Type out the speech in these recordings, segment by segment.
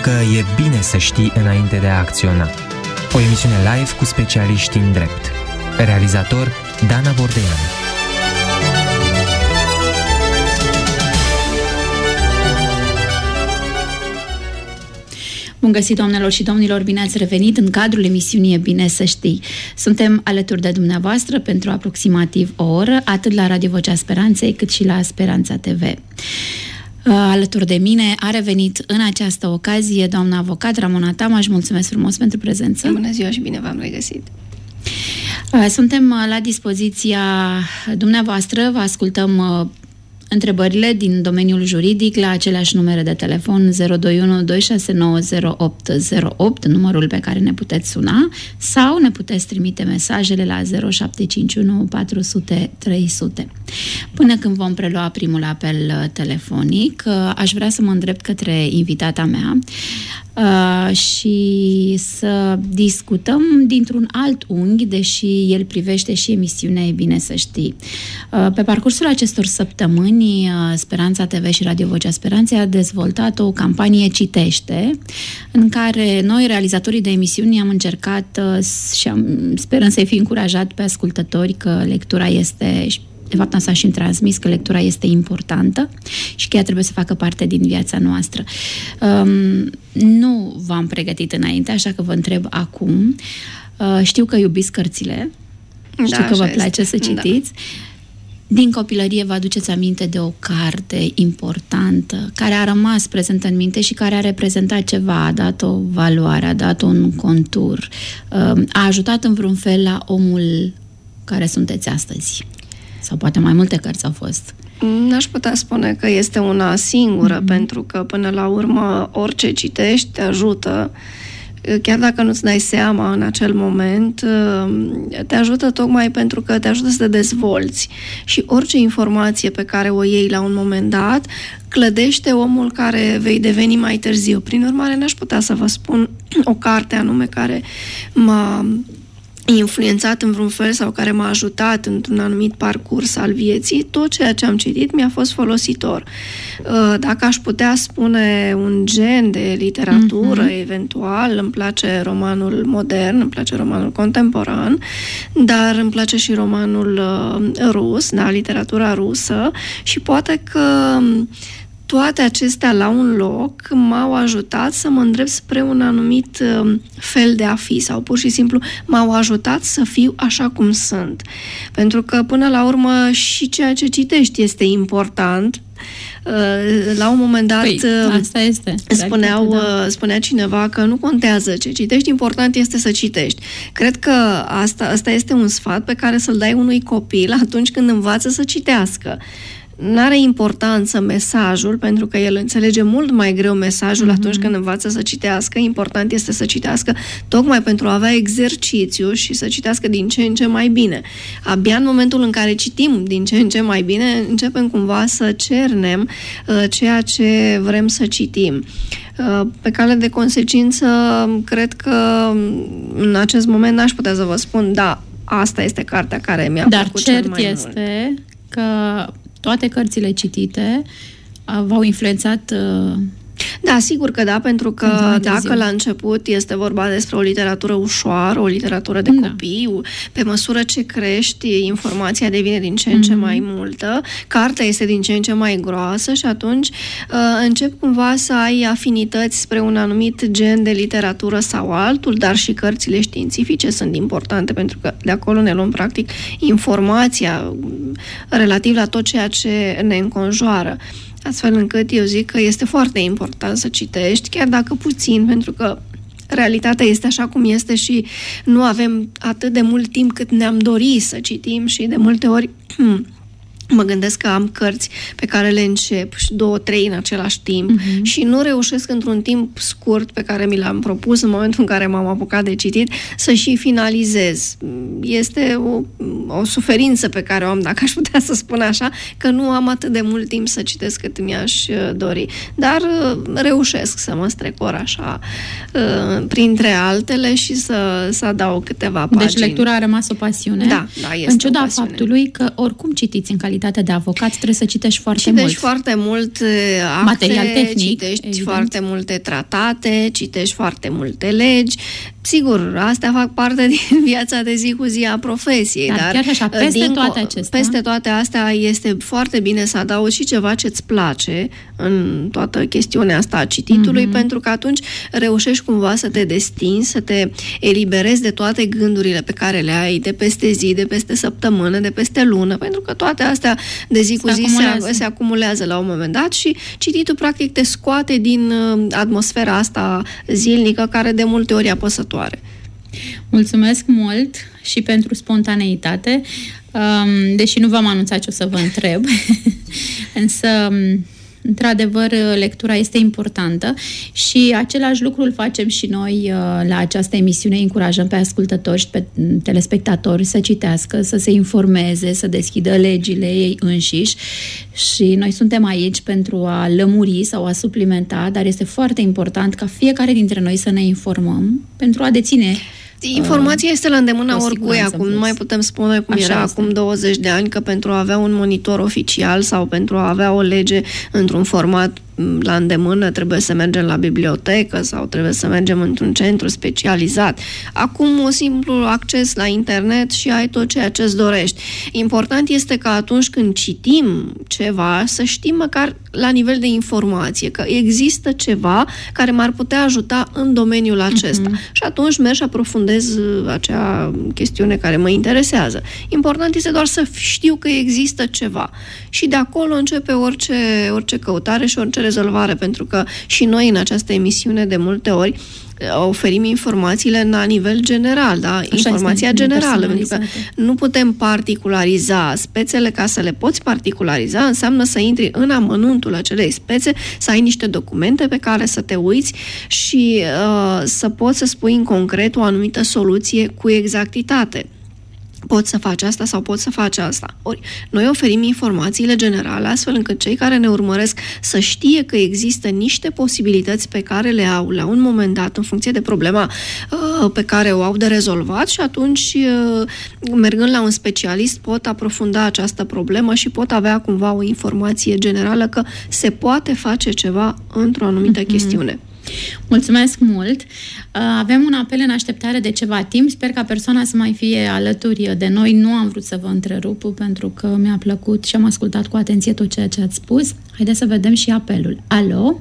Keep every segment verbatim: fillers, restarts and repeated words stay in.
că e bine să știi înainte de a acționa. O emisiune live cu specialiști în drept. Realizator Dana Bordean. Bun găsit, doamnelor și domnilor, bine ați revenit în cadrul emisiunii E bine să știi. Suntem alături de dumneavoastră pentru aproximativ o oră, atât la Radio Vocea Speranței, cât și la Speranța T V. Alături de mine a revenit în această ocazie doamna avocat Ramona Tamaș. Mulțumesc frumos pentru prezență. Bună ziua și bine v-am regăsit. Suntem la dispoziția dumneavoastră, vă ascultăm întrebările din domeniul juridic la aceleași numere de telefon zero doi unu doi șase nouă zero opt zero opt, numărul pe care ne puteți suna, sau ne puteți trimite mesajele la zero șapte cinci unu patru zero zero trei zero zero. Până când vom prelua primul apel telefonic, aș vrea să mă îndrept către invitata mea uh, și să discutăm dintr-un alt unghi, deși el privește și emisiunea E bine să știi. Uh, pe parcursul acestor săptămâni, Speranța T V și Radio Vocea Speranței a dezvoltat o campanie Citește, în care noi, realizatorii de emisiuni, am încercat și am, sperăm să-i fi încurajat pe ascultători că lectura este, de fapt am s-a și transmis, că lectura este importantă și că ea trebuie să facă parte din viața noastră. Um, nu v-am pregătit înainte, așa că vă întreb acum. Uh, știu că iubiți cărțile, știu da, că vă place este. să citiți. Da. Din copilărie vă aduceți aminte de o carte importantă, care a rămas prezentă în minte și care a reprezentat ceva, a dat o valoare, a dat un contur, a ajutat în vreun fel la omul care sunteți astăzi? Sau poate mai multe cărți au fost? N-aș putea spune că este una singură, mm-hmm. pentru că până la urmă orice citești te ajută. Chiar dacă nu-ți dai seama în acel moment, te ajută tocmai pentru că te ajută să te dezvolți. Și orice informație pe care o iei la un moment dat, clădește omul care vei deveni mai târziu. Prin urmare, n-aș putea să vă spun o carte anume care m-a influențat în vreun fel sau care m-a ajutat într-un anumit parcurs al vieții. Tot ceea ce am citit mi-a fost folositor. Dacă aș putea spune un gen de literatură, mm-hmm. eventual, îmi place romanul modern, îmi place romanul contemporan, dar îmi place și romanul rus, da, literatura rusă, și poate că toate acestea la un loc m-au ajutat să mă îndrept spre un anumit fel de a fi sau pur și simplu m-au ajutat să fiu așa cum sunt. Pentru că până la urmă și ceea ce citești este important. La un moment dat păi, asta este. Spuneau, da. spunea cineva că nu contează ce citești, important este să citești. Cred că asta, asta este un sfat pe care să-l dai unui copil atunci când învață să citească. N-are importanță mesajul, pentru că el înțelege mult mai greu mesajul mm-hmm. atunci când învață să citească. Important este să citească tocmai pentru a avea exercițiu și să citească din ce în ce mai bine. Abia în momentul în care citim din ce în ce mai bine, începem cumva să cernem uh, ceea ce vrem să citim. Uh, pe cale de consecință, cred că în acest moment n-aș putea să vă spun, da, asta este cartea care mi-a Dar plăcut cel mai mult. Dar cert este că toate cărțile citite v-au influențat? Uh... Da, sigur că da, pentru că dacă la început este vorba despre o literatură ușoară, o literatură de da. copii, pe măsură ce crești, informația devine din ce în ce mm-hmm. mai multă, cartea este din ce în ce mai groasă și atunci uh, încep cumva să ai afinități spre un anumit gen de literatură sau altul, dar și cărțile științifice sunt importante, pentru că de acolo ne luăm practic informația relativ la tot ceea ce ne înconjoară. Astfel încât eu zic că este foarte important să citești, chiar dacă puțin, pentru că realitatea este așa cum este și nu avem atât de mult timp cât ne-am dorit să citim și de multe ori mă gândesc că am cărți pe care le încep și două, trei în același timp uh-huh. și nu reușesc într-un timp scurt pe care mi l-am propus în momentul în care m-am apucat de citit să și finalizez. Este o, o suferință pe care o am, dacă aș putea să spun așa, că nu am atât de mult timp să citesc cât mi-aș dori. Dar reușesc să mă strecor așa printre altele și să, să adaug câteva pagini. Deci lectura a rămas o pasiune? Da, da, este în ciuda o pasiune. Faptului că oricum citiți în calitate calitate de avocat, trebuie să citești foarte citești mult. Citești foarte mult acte, material tehnic, citești evident. foarte multe tratate, citești foarte multe legi. Sigur, astea fac parte din viața de zi cu zi a profesiei. Dar, dar chiar așa, peste din, toate acestea... Peste toate astea este foarte bine să adaugi și ceva ce-ți place în toată chestiunea asta a cititului, mm-hmm. pentru că atunci reușești cumva să te destinzi, să te eliberezi de toate gândurile pe care le ai de peste zi, de peste săptămână, de peste lună, pentru că toate astea de zi cu se zi acumulează. Se, se acumulează la un moment dat și cititul practic te scoate din atmosfera asta zilnică care de multe ori e apăsătoare. Mulțumesc mult și pentru spontaneitate, deși nu v-am anunțat ce o să vă întreb, însă, într-adevăr, lectura este importantă și același lucru îl facem și noi la această emisiune. Încurajăm pe ascultători și pe telespectatori să citească, să se informeze, să deschidă legile ei înșiși și noi suntem aici pentru a lămuri sau a suplimenta, dar este foarte important ca fiecare dintre noi să ne informăm pentru a deține. Informația este la îndemâna oricui acum. Nu mai putem spune cum Așa era este. acum douăzeci de ani, că pentru a avea un monitor oficial sau pentru a avea o lege într-un format la îndemână trebuie să mergem la bibliotecă sau trebuie să mergem într-un centru specializat. Acum un simplu acces la internet și ai tot ceea ce îți dorești. Important este că atunci când citim ceva să știm măcar la nivel de informație că există ceva care m-ar putea ajuta în domeniul acesta. Uh-huh. Și atunci merg și aprofundez acea chestiune care mă interesează. Important este doar să știu că există ceva. Și de acolo începe orice, orice căutare și orice rezolvare, pentru că și noi în această emisiune de multe ori oferim informațiile la nivel general, da? Așa informația este, generală, pentru că nu putem particulariza spețele. Ca să le poți particulariza înseamnă să intri în amănuntul acelei spețe, să ai niște documente pe care să te uiți și uh, să poți să spui în concret o anumită soluție cu exactitate. Poți să faci asta sau poți să faci asta. Ori, noi oferim informațiile generale astfel încât cei care ne urmăresc să știe că există niște posibilități pe care le au la un moment dat în funcție de problema uh, pe care o au de rezolvat și atunci, uh, mergând la un specialist, pot aprofunda această problemă și pot avea cumva o informație generală că se poate face ceva într-o anumită mm-hmm. chestiune. Mulțumesc mult! Avem un apel în așteptare de ceva timp. Sper ca persoana să mai fie alături de noi. Nu am vrut să vă întrerup pentru că mi-a plăcut și am ascultat cu atenție tot ceea ce ați spus. Haideți să vedem și apelul. Alo?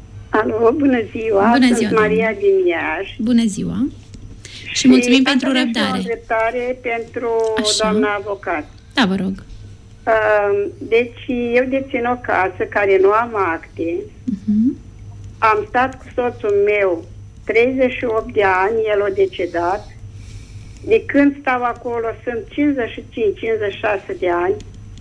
Alo, bună ziua! Bună Sunt ziua, Maria din Iași. Bună ziua! Și, și mulțumim pentru răbdare. Și o întrebare pentru Așa. doamna avocat. Da, vă rog. Deci, eu dețin o casă care nu am acte. Uh-huh. Am stat cu soțul meu treizeci și opt de ani, el a decedat. De când stau acolo sunt cincizeci și cinci cincizeci și șase de ani.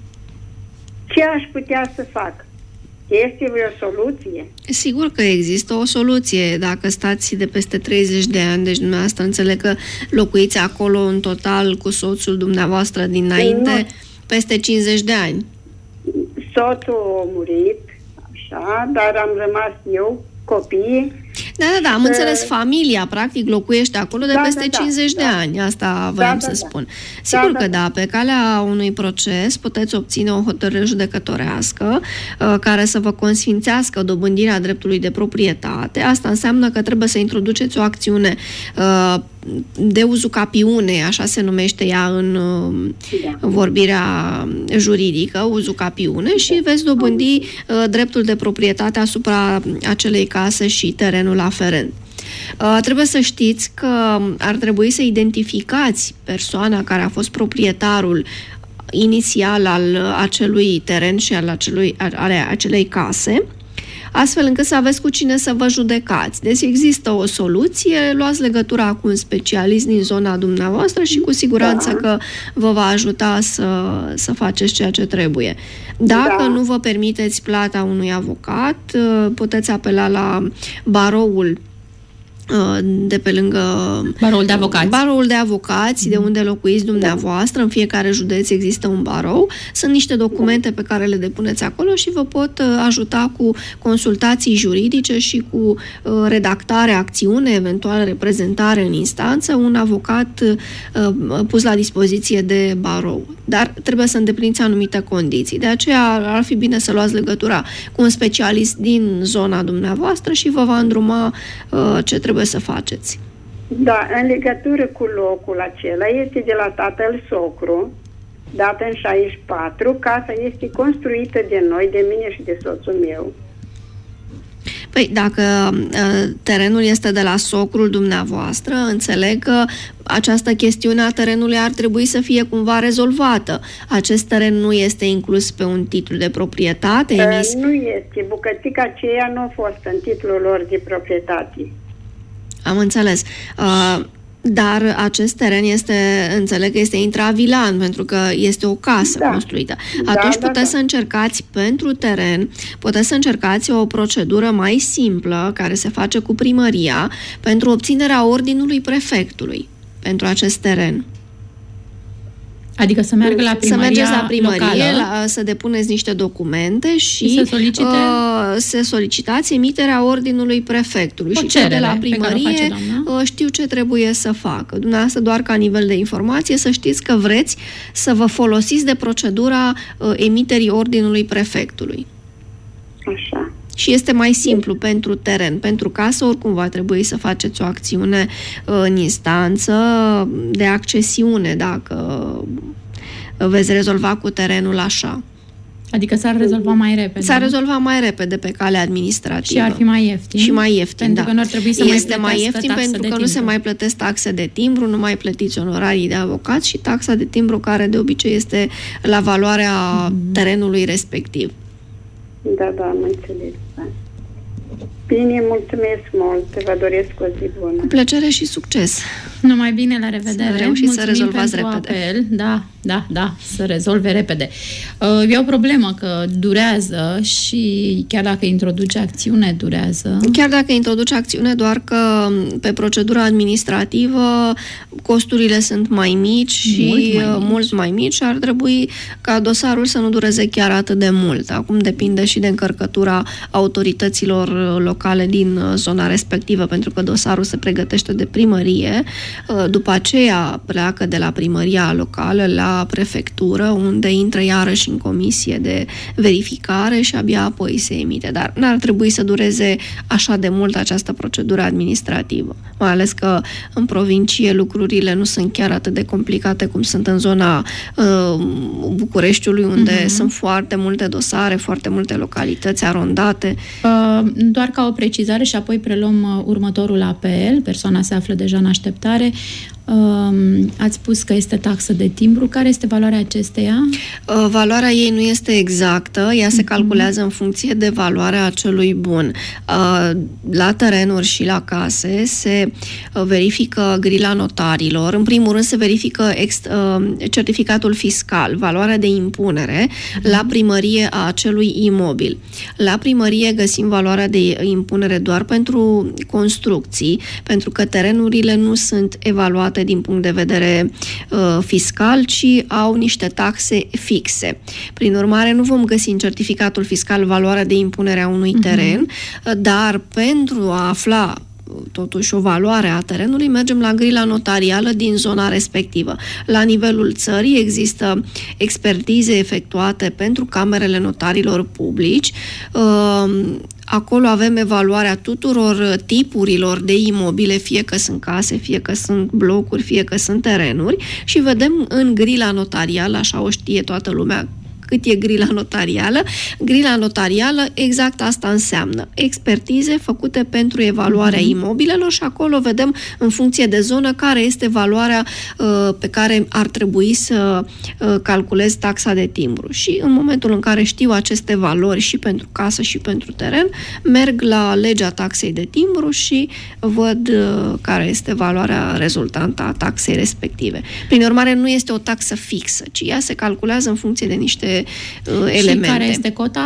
Ce aș putea să fac? Este o soluție? Sigur că există o soluție. Dacă stați de peste treizeci de ani, deci dumneavoastră înțeleg că locuiți acolo în total cu soțul dumneavoastră dinainte, nu. Peste cincizeci de ani. Soțul a murit, așa, dar am rămas eu, copiii. Da, da, da, am uh, înțeles, familia, practic, locuiește acolo de da, peste da, cincizeci da, de ani, asta voiam da, să da, spun. Da. Sigur da, că da, da, pe calea unui proces puteți obține o hotărâre judecătorească uh, care să vă consfințească dobândirea dreptului de proprietate. Asta înseamnă că trebuie să introduceți o acțiune uh, de uzucapiune, așa se numește ea în uh, da. vorbirea juridică, uzucapiune, și veți dobândi uh, dreptul de proprietate asupra acelei case și terenul aferent. Uh, trebuie să știți că ar trebui să identificați persoana care a fost proprietarul inițial al acelui teren și al acelui, ale acelei case, astfel încât să aveți cu cine să vă judecați. Deci există o soluție, luați legătura cu un specialist din zona dumneavoastră și cu siguranță da. că vă va ajuta să, să faceți ceea ce trebuie. Dacă da. nu vă permiteți plata unui avocat, puteți apela la baroul de pe lângă baroul de avocați, baroul de avocați de unde locuiți dumneavoastră. În fiecare județ există un barou. Sunt niște documente pe care le depuneți acolo și vă pot ajuta cu consultații juridice și cu redactarea acțiune, eventual reprezentare în instanță, un avocat pus la dispoziție de barou. Dar trebuie să îndepliniți anumite condiții. De aceea ar fi bine să luați legătura cu un specialist din zona dumneavoastră și vă va îndruma ce trebuie să faceți. Da, în legătură cu locul acela, este de la tatăl socru, dată în șaizeci și patru, casa este construită de noi, de mine și de soțul meu. Păi, dacă uh, terenul este de la socrul dumneavoastră, înțeleg că această chestiune a terenului ar trebui să fie cumva rezolvată. Acest teren nu este inclus pe un titlu de proprietate emis? Uh, nu este. Bucățica aceea nu a fost în titlul lor de proprietate. Am înțeles. Uh, dar acest teren este, înțeleg că este intravilan, pentru că este o casă da. construită. Atunci da, puteți da, da. să încercați pentru teren, puteți să încercați o procedură mai simplă, care se face cu primăria, pentru obținerea ordinului prefectului pentru acest teren. Adică să meargă la primăria Să mergeți la primărie, la, să depuneți niște documente și, și să, solicite... uh, să solicitați emiterea ordinului prefectului. O și cei de la primărie face, uh, știu ce trebuie să facă. Dumneavoastră, doar ca nivel de informație, să știți că vreți să vă folosiți de procedura uh, emiterii ordinului prefectului. Așa. Și este mai simplu pentru teren. Pentru casă, oricum va trebui să faceți o acțiune în instanță de accesiune, dacă veți rezolva cu terenul așa. Adică s-ar rezolva mai repede. S-ar rezolva mai repede pe cale administrativă. Și ar fi mai ieftin. Și mai ieftin, pentru da. că nu ar trebui să este mai mai ieftin pentru că nu se mai plătesc taxe de timbru, nu mai plătiți onorarii de avocat și taxa de timbru care de obicei este la valoarea mm. terenului respectiv. Da, da, am înțeles. Da. Bine, mulțumesc mult. Vă doresc o zi bună. Cu plăcere și succes. Numai bine, la revedere. Să reușiți să rezolvați repede. Apel. Da, da, da, să rezolve repede. Uh, e o problemă că durează și chiar dacă introduce acțiune, durează. Chiar dacă introduce acțiune, doar că pe procedura administrativă costurile sunt mai mici și mult mai mici, mult mai mici și ar trebui ca dosarul să nu dureze chiar atât de mult. Acum depinde și de încărcătura autorităților locale din zona respectivă, pentru că dosarul se pregătește de primărie, după aceea pleacă de la primăria locală la prefectură, unde intră iarăși în comisie de verificare și abia apoi se emite. Dar n-ar trebui să dureze așa de mult această procedură administrativă, mai ales că în provincie lucrurile nu sunt chiar atât de complicate cum sunt în zona uh, Bucureștiului, unde uh-huh. sunt foarte multe dosare, foarte multe localități arondate. Uh, doar ca o precizare și apoi preluăm uh, următorul apel. Persoana se află deja în așteptare. Uh, ați spus că este taxă de timbru. Care este valoarea acesteia? Uh, valoarea ei nu este exactă. Ea se calculează uh-huh. în funcție de valoarea acelui bun. Uh, la terenuri și la case se uh, verifică grila notarilor. În primul rând se verifică ex, uh, certificatul fiscal, valoarea de impunere uh-huh. la primărie a acelui imobil. La primărie găsim valoarea de impunere doar pentru construcții, pentru că terenurile nu sunt evaluate din punct de vedere uh, fiscal, ci au niște taxe fixe. Prin urmare, nu vom găsi în certificatul fiscal valoarea de impunere a unui uh-huh. teren, dar pentru a afla totuși o valoare a terenului, mergem la grila notarială din zona respectivă. La nivelul țării există expertize efectuate pentru camerele notarilor publici. Acolo avem evaluarea tuturor tipurilor de imobile, fie că sunt case, fie că sunt blocuri, fie că sunt terenuri și vedem în grila notarială, așa o știe toată lumea, cât e grila notarială. Grila notarială, exact asta înseamnă. Expertize făcute pentru evaluarea mm-hmm. imobilelor și acolo vedem, în funcție de zonă, care este valoarea uh, pe care ar trebui să uh, calculez taxa de timbru. Și în momentul în care știu aceste valori și pentru casă și pentru teren, merg la legea taxei de timbru și văd uh, care este valoarea rezultantă a taxei respective. Prin urmare, nu este o taxă fixă, ci ea se calculează în funcție de niște elemente. Și care este cota?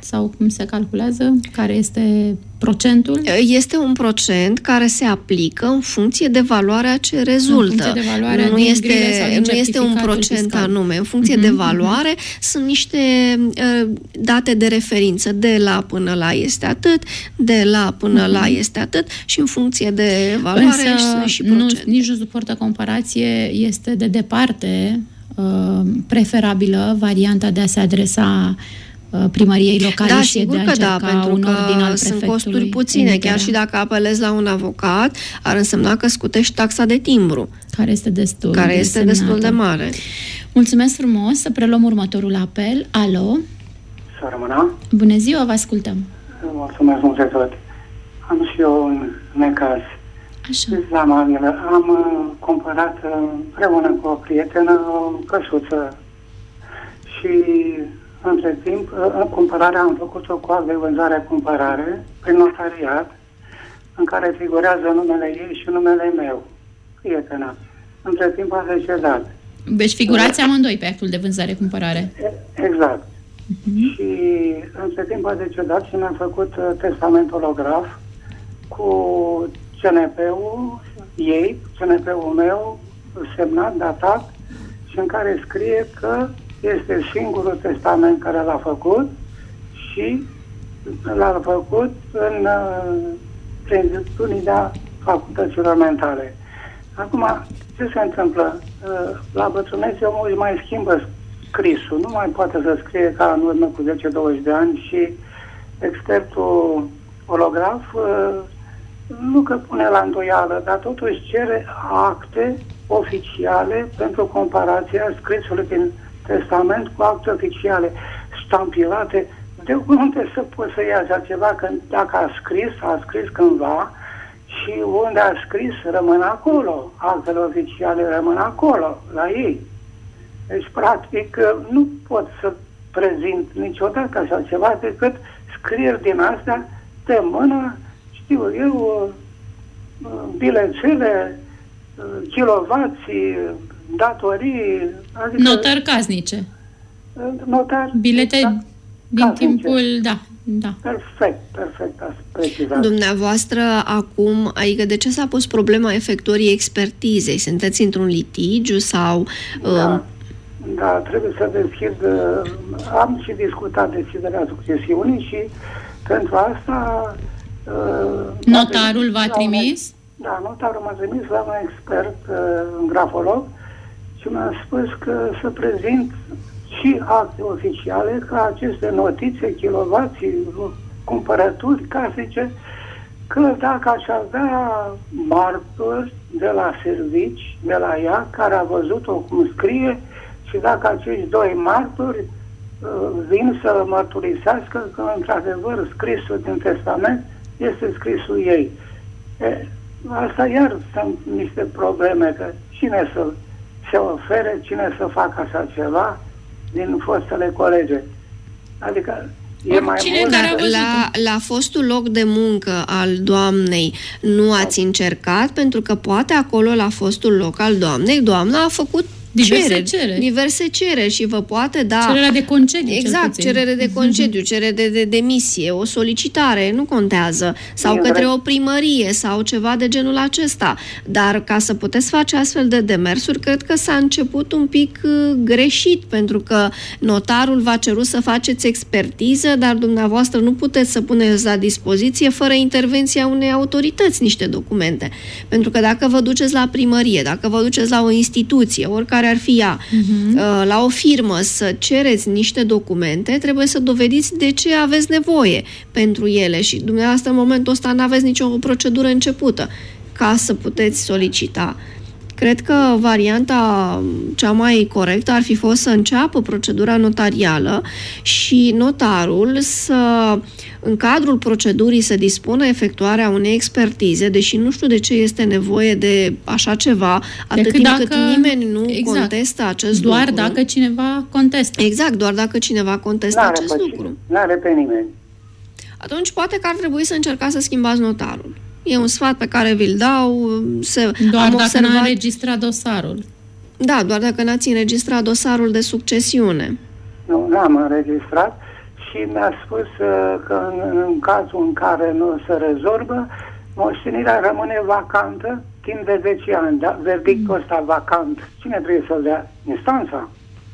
Sau cum se calculează? Care este procentul? Este un procent care se aplică în funcție de valoarea ce rezultă. De valoarea nu, este, nu este un procent fiscal. Anume. În funcție uh-huh, de valoare uh-huh. sunt niște uh, date de referință. De la până la este atât, de la până uh-huh. la este atât și în funcție de valoare Însă, și procent. Nu, nici nu suportă comparație. Este de departe uh, preferabilă varianta de a se adresa primăriei locale da, și de a încerca da, pentru un că ordin al sunt costuri puține. Chiar și dacă apelezi la un avocat, ar însemna că scutești taxa de timbru. Care este destul, care este de, destul de mare. Mulțumesc frumos. Să preluăm următorul apel. Alo? Să rămână. Bună ziua, vă ascultăm. Mulțumesc mult de tot. Am și eu un necaz. Așa. La Manilă. Am cumpărat împreună cu o prietenă o căsuță și între timp, în cumpărarea am făcut-o cu act de vânzare-cumpărare prin notariat, în care figurează numele ei și numele meu, prietena. Între timp a decedat. Deci figurați amândoi pe actul de vânzare-cumpărare. Exact. Uh-huh. Și între timp a decedat și mi-a făcut testament holograf cu C N P-ul ei, C N P-ul meu, semnat, datat, și în care scrie că este singurul testament care l-a făcut și l-a făcut în plenitudinea facultăților mentale. Acum, ce se întâmplă? La bătrânețe omul își mai schimbă scrisul. Nu mai poate să scrie ca în urmă cu zece douăzeci de ani și expertul holograf nu că pune la îndoială, dar totuși cere acte oficiale pentru comparația scrisului din testament cu acte oficiale ștampilate. De unde să poți să iei așa ceva? Că dacă a scris, a scris cândva și unde a scris rămân acolo. Actele oficiale rămân acolo, la ei. Deci, practic, nu pot să prezint niciodată așa ceva decât scrieri din astea de mână, știu eu, bilețele, kilovații, datorii... Adică notar casnice. Notar... Bilete da, din casnice. Timpul... Da, da. Perfect, perfect, ați precizat. Dumneavoastră, acum, adică de ce s-a pus problema efectuării expertizei? Sunteți într-un litigiu sau... Da, uh... da, trebuie să deschid... Am și discutat deschiderea succesiunii și pentru asta... Uh, Notarul v-a trimis? Un, da, notarul m-a trimis la un expert, uh, un grafolog, și mi-a spus că să prezint și acte oficiale, ca aceste notițe, kilovații, cumpărături casice, că dacă aș avea martori de la servici, de la ea, care a văzut-o cum scrie, și dacă acești doi martori uh, vin să mărturisească că, într-adevăr, scrisul din testament este scrisul ei. E, asta iar sunt niște probleme, că cine să se ofere, cine să facă așa ceva din fostele colege. Adică e mai mult... La, la fostul loc de muncă al doamnei nu ați încercat, pentru că poate acolo, la fostul loc al doamnei, doamna a făcut diverse cereri, cereri. Diverse cereri și vă poate da... Cererea de concediu. Exact, cerere de concediu, cerere de, de demisie, o solicitare, nu contează, sau către o primărie, sau ceva de genul acesta. Dar ca să puteți face astfel de demersuri, cred că s-a început un pic uh, greșit, pentru că notarul v-a cerut să faceți expertiză, dar dumneavoastră nu puteți să puneți la dispoziție, fără intervenția unei autorități, niște documente. Pentru că dacă vă duceți la primărie, dacă vă duceți la o instituție, oricare ar fi ea, uh-huh. la o firmă, să cereți niște documente, trebuie să dovediți de ce aveți nevoie pentru ele și dumneavoastră în momentul ăsta nu aveți nicio procedură începută ca să puteți solicita. Cred că varianta cea mai corectă ar fi fost să înceapă procedura notarială și notarul să, în cadrul procedurii, să dispună efectuarea unei expertize, deși nu știu de ce este nevoie de așa ceva, atât timp dacă, cât nimeni nu exact, contestă acest doar lucru. Doar dacă cineva contestă. Exact, doar dacă cineva contestă n-are acest pe lucru. N-are pe nimeni. Atunci poate că ar trebui să încercați să schimbați notarul. E un sfat pe care vi-l dau. Se, doar am dacă observat... n-a înregistrat dosarul. Da, doar dacă n-ați înregistrat dosarul de succesiune. Nu, n-am înregistrat și mi-a spus uh, că în, în cazul în care nu se rezolvă, moștenirea rămâne vacantă timp de zece ani. Da? Verdictul ăsta vacant, cine trebuie să-l dea? Instanța?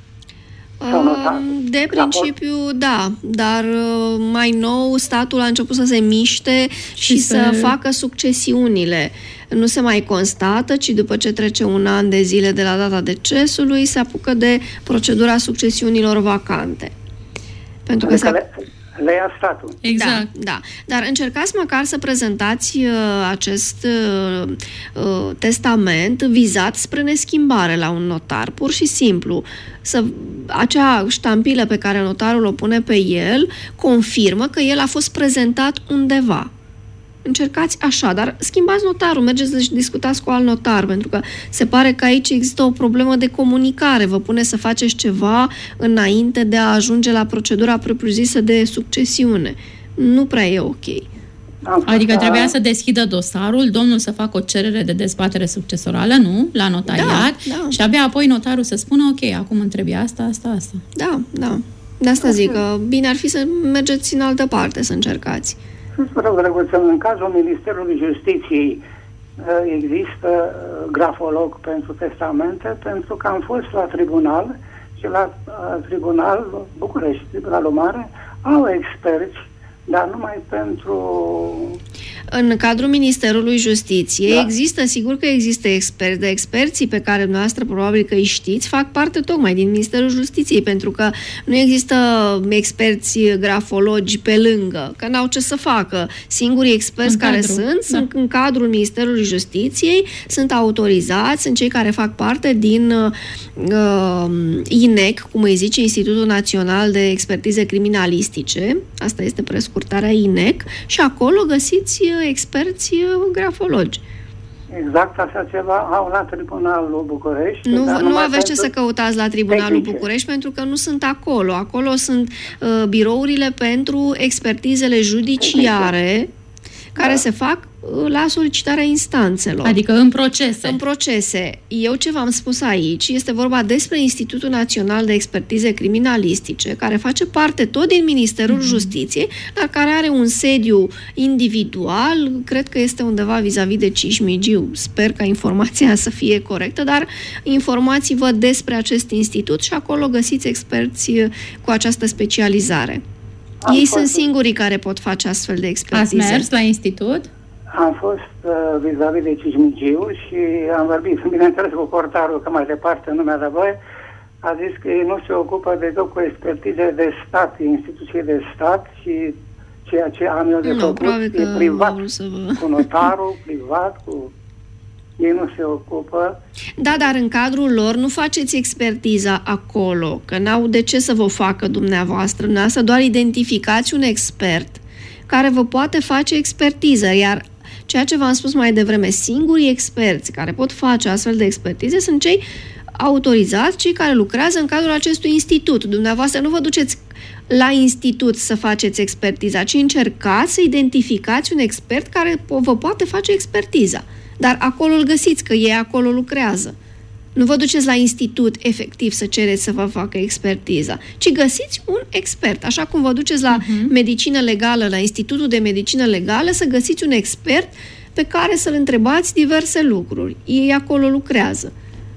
De principiu, da, dar mai nou statul a început să se miște și, și să se... facă succesiunile. Nu se mai constată, ci după ce trece un an de zile de la data decesului, se apucă de procedura succesiunilor vacante. Pentru că adică se... le, le ia statul. Exact. Da, da. Dar încercați măcar să prezentați uh, acest uh, uh, testament vizat spre neschimbare la un notar, pur și simplu. Să, acea ștampilă pe care notarul o pune pe el confirmă că el a fost prezentat undeva. Încercați așa, dar schimbați notarul, mergeți să discutați cu alt notar, pentru că se pare că aici există o problemă de comunicare. Vă pune să faceți ceva înainte de a ajunge la procedura propriu-zisă de succesiune. Nu prea e ok. Adică trebuia să deschidă dosarul, domnul să facă o cerere de dezbatere succesorală, nu? La notariat. Da, da. Și abia apoi notarul să spună, ok, acum îmi trebuie asta, asta, asta. Da, da. De asta zic că bine ar fi să mergeți în altă parte, să încercați. Vă rog, drăguță, în cazul Ministerului Justiției există grafolog pentru testamente, pentru că am fost la tribunal și la tribunal București, Tribunalul Mare, au experți, dar numai pentru... În cadrul Ministerului Justiției da. Există, sigur că există experți, de experții pe care dumneavoastră probabil că îi știți, fac parte tocmai din Ministerul Justiției, pentru că nu există experți grafologi pe lângă, că n-au ce să facă. Singurii experți în care cadru. sunt, da. sunt în cadrul Ministerului Justiției, sunt autorizați, sunt cei care fac parte din uh, I N E C, cum îi zice, Institutul Național de Expertize Criminalistice, asta este prescurtarea I N E C, și acolo găsiți experți grafologi. Exact așa ceva au la Tribunalul București. Nu, nu aveți ce să căutați la Tribunalul tehnice. București, pentru că nu sunt acolo. Acolo sunt uh, birourile pentru expertizele judiciare tehnice. Care da. se fac la solicitarea instanțelor. Adică în procese. În procese. Eu ce v-am spus aici este vorba despre Institutul Național de Expertize Criminalistice, care face parte tot din Ministerul mm-hmm. Justiției, dar care are un sediu individual, cred că este undeva vis-a-vis de Cismigiu. Sper ca informația să fie corectă, dar informați-vă despre acest institut și acolo găsiți experți cu această specializare. Am Ei sunt singurii care pot face astfel de expertize. Ați mers la institut? Am fost uh, vis-a-vis de Cismigiu și am vorbit, bineînțeles, cu portarul, că mai departe nu mi-a dat voie, a zis că ei nu se ocupă decât cu expertize de stat, instituții de stat și ceea ce am eu de nu, făcut e privat, vă... cu notarul, privat, cu... Ei nu se ocupă. Da, dar în cadrul lor nu faceți expertiza acolo, că n-au de ce să vă facă dumneavoastră. Dumneavoastră doar identificați un expert care vă poate face expertiză, iar ceea ce v-am spus mai devreme, singurii experți care pot face astfel de expertize sunt cei autorizați, cei care lucrează în cadrul acestui institut. Dumneavoastră nu vă duceți la institut să faceți expertiza, ci încercați să identificați un expert care vă poate face expertiza. Dar acolo îl găsiți, că ei acolo lucrează. Nu vă duceți la institut efectiv să cereți să vă facă expertiza, ci găsiți un expert. Așa cum vă duceți la uh-huh. medicină legală, la Institutul de Medicină Legală, să găsiți un expert pe care să-l întrebați diverse lucruri. Ei acolo lucrează.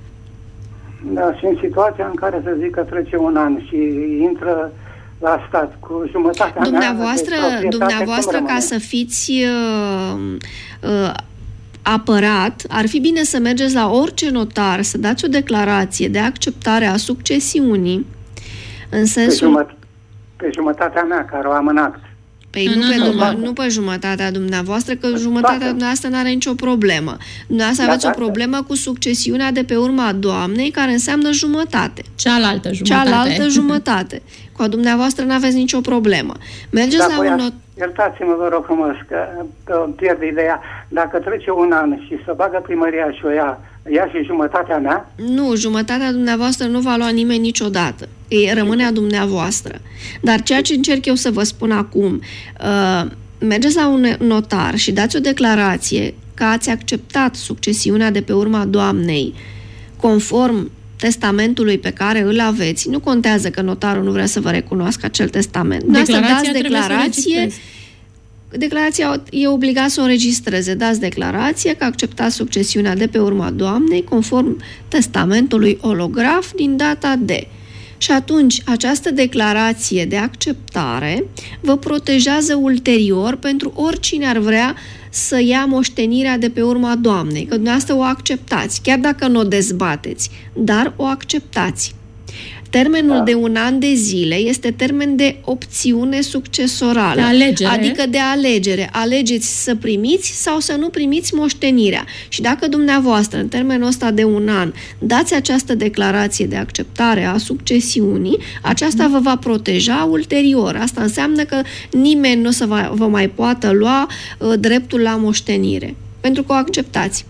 Da, și în situația în care să zic că trece un an și intră la stat cu jumătatea dumneavoastră, mea, dumneavoastră ca să fiți uh, uh, apărat, ar fi bine să mergeți la orice notar, să dați o declarație de acceptare a succesiunii, în sensul... Pe, jumăt- pe jumătatea mea, care o am în act. Păi nu, nu, pe, nu, dum- nu pe jumătatea dumneavoastră, că jumătatea dumneavoastră nu are nicio problemă. Dumneavoastră aveți o problemă cu succesiunea de pe urma doamnei, care înseamnă jumătate. Cealaltă jumătate. Cealaltă jumătate. Cu a dumneavoastră nu aveți nicio problemă. Mergeți da, la un not- Iertați-mă, vă rog frumos, că, că pierd ideea. Dacă trece un an și să bagă primăria și o ia, ia și jumătatea mea? Nu, jumătatea dumneavoastră nu va lua nimeni niciodată. E, rămâne a dumneavoastră. Dar ceea ce încerc eu să vă spun acum, uh, mergeți la un notar și dați o declarație că ați acceptat succesiunea de pe urma doamnei, conform testamentului pe care îl aveți, nu contează că notarul nu vrea să vă recunoască acel testament. Declarația dați declarație, declarația e obligat să o înregistreze. Dați declarație că acceptați succesiunea de pe urma doamnei conform testamentului olograf din data de. Și atunci această declarație de acceptare vă protejează ulterior pentru oricine ar vrea să ia moștenirea de pe urma doamnei, că dumneavoastră o acceptați, chiar dacă nu o dezbateți, dar o acceptați. Termenul da. de un an de zile este termen de opțiune succesorală. De alegere. Adică de alegere. Alegeți să primiți sau să nu primiți moștenirea. Și dacă dumneavoastră, în termenul ăsta de un an, dați această declarație de acceptare a succesiunii, aceasta vă va proteja ulterior. Asta înseamnă că nimeni nu o să vă, vă mai poată lua uh, dreptul la moștenire. Pentru că o acceptați.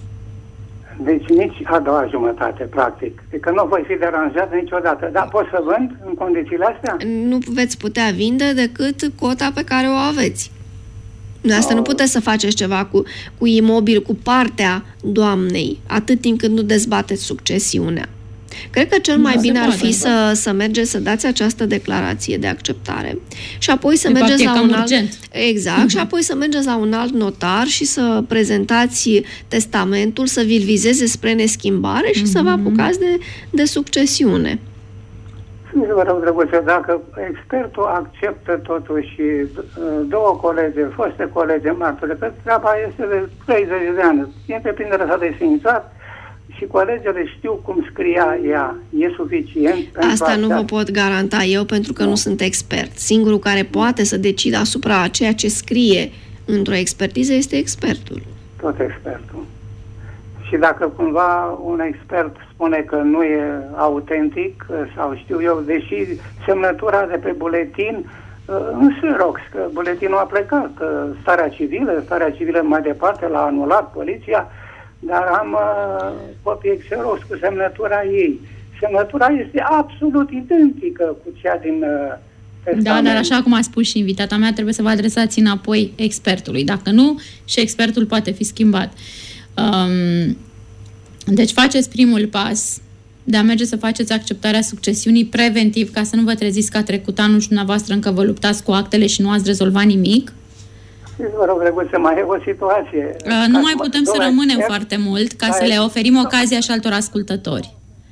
Deci nici a doua jumătate, practic. Adică nu voi fi deranjat niciodată. Dar pot să vând în condițiile astea? Nu veți putea vinde decât cota pe care o aveți. Asta oh. nu puteți să faceți ceva cu, cu imobil, cu partea doamnei, atât timp cât nu dezbateți succesiunea. Cred că cel mai nu bine ar fi să, să mergeți să dați această declarație de acceptare și apoi să de mergeți la un alt... Exact, uh-huh. și apoi să mergeți la un alt notar și să prezentați testamentul, să vi-l vizeze spre neschimbare și uh-huh. să vă apucați de, de succesiune. Vă rog, drăguță, dacă expertul acceptă totuși două colege, foste colege martori, că treaba este de treizeci de ani, întreprinderea s-a desființat, și colegele știu cum scria ea. E suficient pentru asta? Nu vă pot garanta eu, pentru că nu, nu sunt expert. Singurul care poate să decidă asupra ceea ce scrie într-o expertiză este expertul. Tot expertul. Și dacă cumva un expert spune că nu e autentic, sau știu eu, deși semnătura de pe buletin în Xerox, că buletinul a plecat, starea civilă, starea civilă mai departe l-a anulat poliția, dar am uh, copii Xerox cu semnătura ei. Semnătura este absolut identică cu cea din uh, testament. Da, dar așa cum a spus și invitata mea, trebuie să vă adresați înapoi expertului. Dacă nu, și expertul poate fi schimbat. Um, deci faceți primul pas de a merge să faceți acceptarea succesiunii preventiv, ca să nu vă treziți că a trecut anul și dumneavoastră încă vă luptați cu actele și nu ați rezolvat nimic. Vă rog, drăguț, să mai e o situație. Uh, nu mai putem să rămânem foarte mult ca să le oferim ocazia și altor ascultători.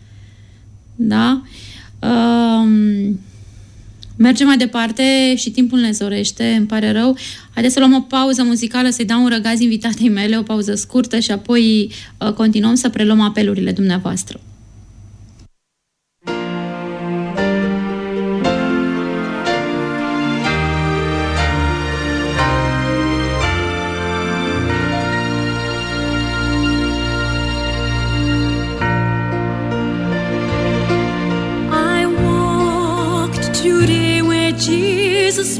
Da? Uh, mergem mai departe și timpul ne zorește, îmi pare rău. Haideți să luăm o pauză muzicală, să-i dau un răgaz invitatei mele, o pauză scurtă și apoi uh, continuăm să preluăm apelurile dumneavoastră. Jesus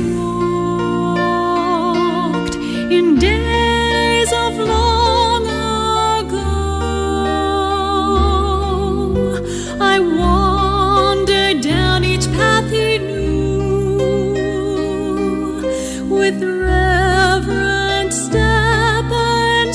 walked in days of long ago. I wandered down each path he knew with reverent step and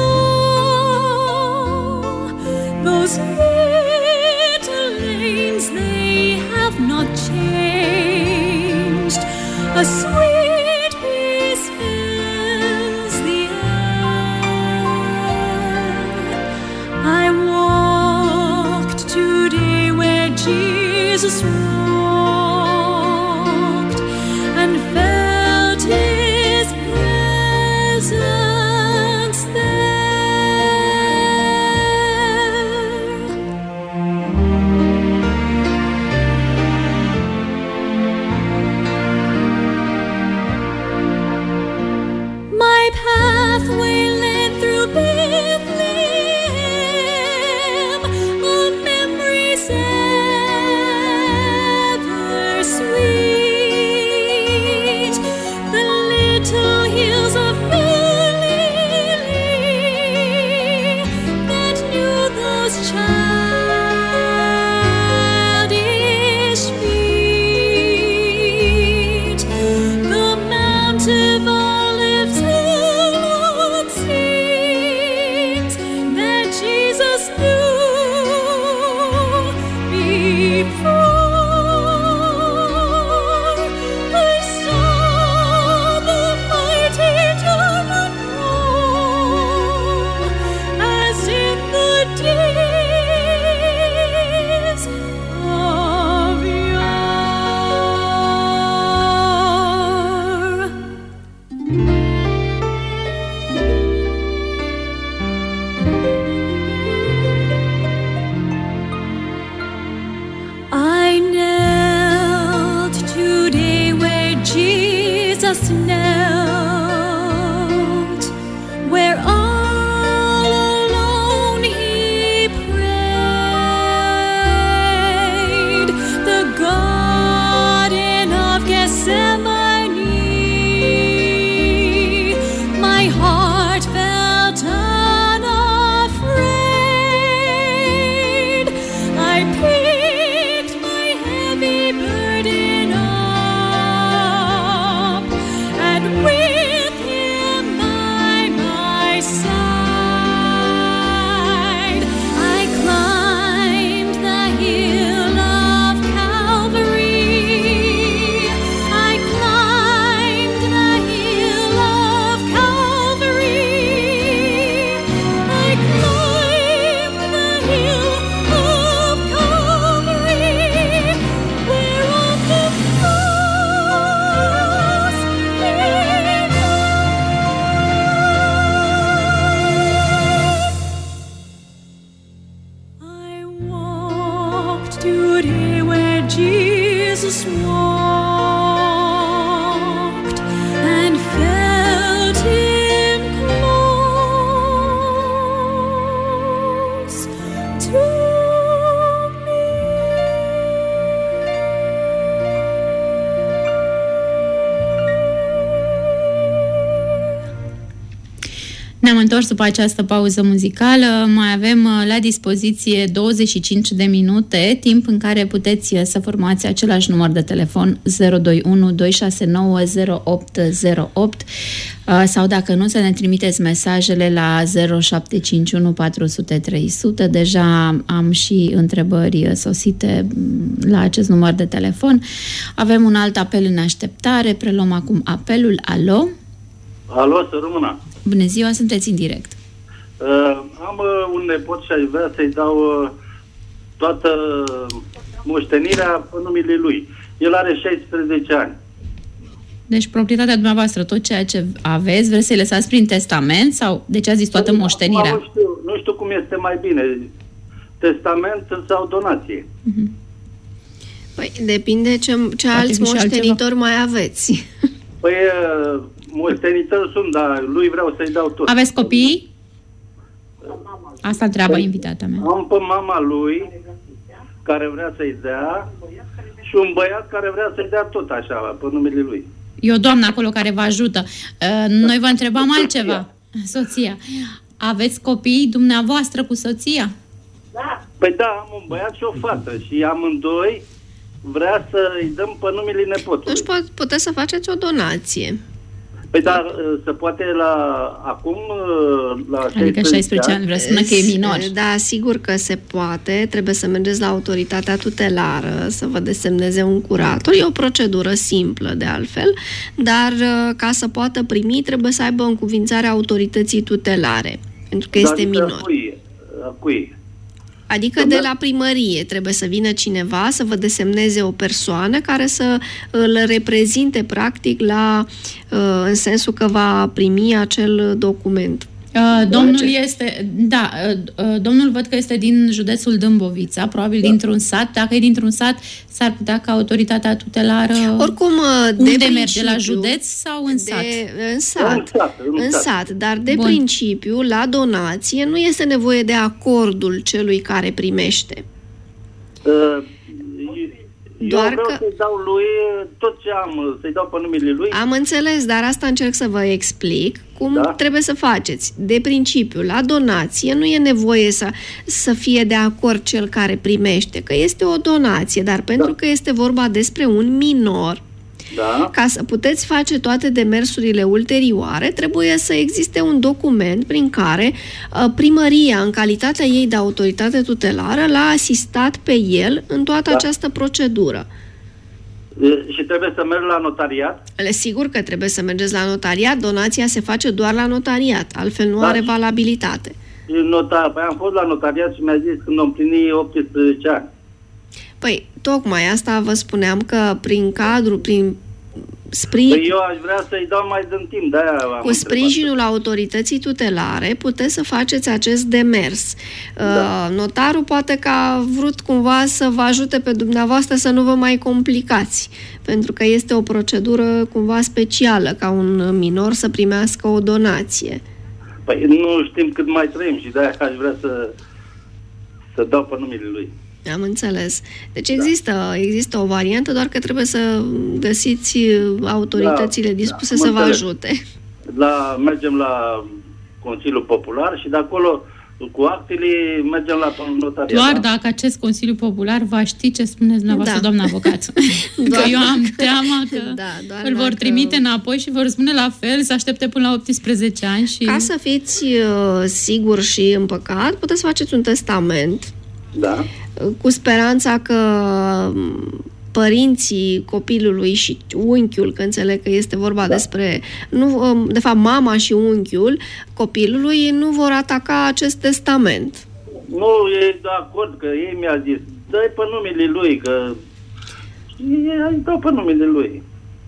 slow. Those little lanes, they have not changed. A sweet peace fills the air. I walked today where Jesus walked and felt his presence there. Ne-am întors după această pauză muzicală. Mai avem la dispoziție douăzeci și cinci de minute, timp în care puteți să formați același număr de telefon zero doi unu doi șase nouă zero opt zero opt sau dacă nu, să ne trimiteți mesajele la zero șapte cinci unu patru zero zero trei zero zero. Deja am și întrebări sosite la acest număr de telefon. Avem un alt apel în așteptare. Preluăm acum apelul. Alo? Alo, să rămână. Bună ziua, sunteți în direct. Uh, am uh, un nepot și aș vrea să-i dau uh, toată moștenirea pe numele lui. El are șaisprezece ani. Deci proprietatea dumneavoastră, tot ceea ce aveți, vreți să-i lăsați prin testament sau de ce ați zis toată moștenirea? Nu știu, nu știu cum este mai bine. Testament sau donație? Uh-huh. Păi depinde ce, ce alți moștenitori mai aveți. Păi uh, moștenitori sunt, dar lui vreau să-i dau tot. Aveți copii? Asta întreabă invitata mea. Am pe mama lui care vrea să-i dea și un băiat care vrea să-i dea tot așa, pe numele lui. E o doamnă acolo care vă ajută. Noi vă întrebam altceva. Soția. Aveți copii dumneavoastră cu soția? Da. Păi da, am un băiat și o fată și amândoi vrea să-i dăm pe numele nepotului. Deci puteți să faceți o donație. Păi dar se poate la acum la adică șaisprezece ani, vrea să spună că e minor. Da, sigur că se poate. Trebuie să mergeți la autoritatea tutelară să vă desemneze un curator. E o procedură simplă de altfel, dar ca să poată primi trebuie să aibă încuvințarea autorității tutelare, pentru că este minor. Cui? Cui? Adică de la primărie trebuie să vină cineva să vă desemneze o persoană care să îl reprezinte practic la, în sensul că va primi acel document. Uh, domnul este, da, uh, domnul văd că este din județul Dâmbovița, probabil da. Dintr-un sat. Dacă e dintr-un sat, s-ar putea ca autoritatea tutelară... Oricum, unde de merge, la județ sau în sat? De, în sat, în sat, în în sat. sat. Dar de Bun. principiu, la donație, nu este nevoie de acordul celui care primește. Uh, Eu Doar vreau că... să-i dau lui tot ce am, să-i dau pe numele lui. Am înțeles, dar asta încerc să vă explic cum Da? trebuie să faceți. De principiu, la donație nu e nevoie să, să fie de acord cel care primește, că este o donație, dar pentru Da. că este vorba despre un minor, Da. ca să puteți face toate demersurile ulterioare, trebuie să existe un document prin care uh, primăria, în calitatea ei de autoritate tutelară, l-a asistat pe el în toată Da. această procedură. E, Și trebuie să merg la notariat? Le sigur că trebuie să mergeți la notariat, donația se face doar la notariat, altfel nu Da. are valabilitate. Nota, păi am fost la notariat și mi-a zis când am plinit optsprezece ani. Păi, tocmai asta vă spuneam că prin cadru, prin sprijin... Păi eu aș vrea să-i dau mai din timp, de-aia am Cu întrebat. sprijinul autorității tutelare puteți să faceți acest demers. Da. Uh, notarul poate că a vrut cumva să vă ajute pe dumneavoastră să nu vă mai complicați, pentru că este o procedură cumva specială ca un minor să primească o donație. Păi nu știm cât mai trăim și de-aia aș vrea să, să dau pe numele lui. Am înțeles. Deci există, da. există o variantă, doar că trebuie să găsiți autoritățile Da, dispuse da, să vă înțeles. ajute. La, mergem la Consiliul Popular și de acolo cu actele mergem la notariat. Doar da? dacă acest Consiliu Popular va ști ce spuneți dumneavoastră, Da. doamna avocat. Doar Că eu am dacă- teama că Da, doar îl vor dacă- trimite înapoi și vor spune la fel, să aștepte până la optsprezece ani și... Ca să fiți uh, sigur și împăcat, puteți să faceți un testament Da. uh, cu speranța că um, părinții copilului și unchiul, că înțeleg că este vorba Da. despre, nu, um, de fapt mama și unchiul copilului nu vor ataca acest testament. Nu e de acord, că ei mi-a zis, dă-i pe numele lui, că... Și îi dau pe numele lui.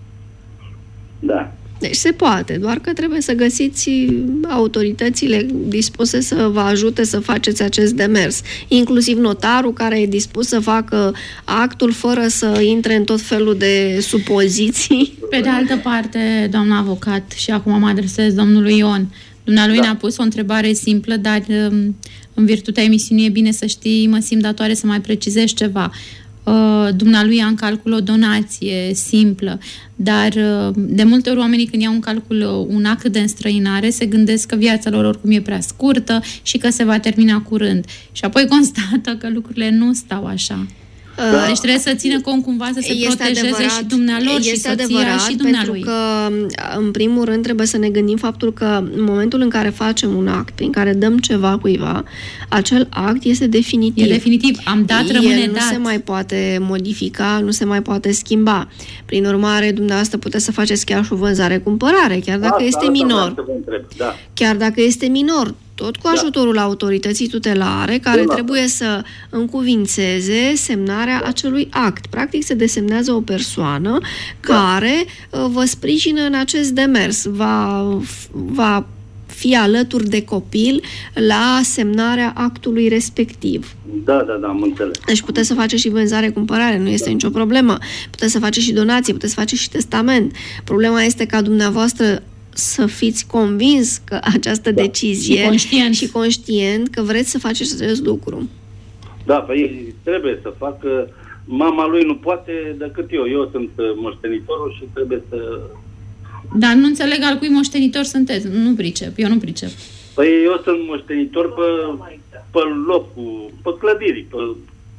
Da. Deci se poate, doar că trebuie să găsiți autoritățile dispuse să vă ajute să faceți acest demers. Inclusiv notarul care e dispus să facă actul fără să intre în tot felul de supoziții. Pe de altă parte, doamna avocat, și acum mă adresez domnului Ion, dumnealui Da. ne-a pus o întrebare simplă, dar um, în virtutea emisiunii e bine să știi, mă simt datoare să mai precizez ceva. uh, dumnealui ia în calcul o donație simplă, dar uh, de multe ori oamenii când iau în calcul un act de înstrăinare se gândesc că viața lor oricum e prea scurtă și că se va termina curând. Și apoi constată că lucrurile nu stau așa. Da. Deci trebuie să țină cont cumva să se este protejeze adevărat, și dumnealor și soția adevărat, și dumnealui. Pentru că, în primul rând, trebuie să ne gândim faptul că în momentul în care facem un act prin care dăm ceva cuiva, acel act este definitiv. E definitiv. Am dat, rămâne dat. El nu se mai poate modifica, nu se mai poate schimba. Prin urmare, dumneavoastră puteți să faceți chiar și o vânzare-cumpărare, chiar dacă asta, este asta minor. Da. Chiar dacă este minor. Tot cu ajutorul da. autorității tutelare, care da. trebuie să încuvințeze semnarea acelui act. Practic se desemnează o persoană da. care vă sprijină în acest demers. Va, va fi alături de copil la semnarea actului respectiv. Da, da, da, am înțeles. Deci puteți să faceți și vânzare-cumpărare, nu este da. nicio problemă. Puteți să faceți și donații, puteți să faceți și testament. Problema este ca dumneavoastră să fiți convins că această da. decizie și conștient. și conștient că vreți să faceți acest lucru. Da, păi trebuie să fac. Mama lui nu poate decât eu. Eu sunt moștenitorul și trebuie să... Dar nu înțeleg al cui moștenitor sunteți. Nu pricep. Eu nu pricep. Păi eu sunt moștenitor pe, pe locul, pe clădiri. Pe...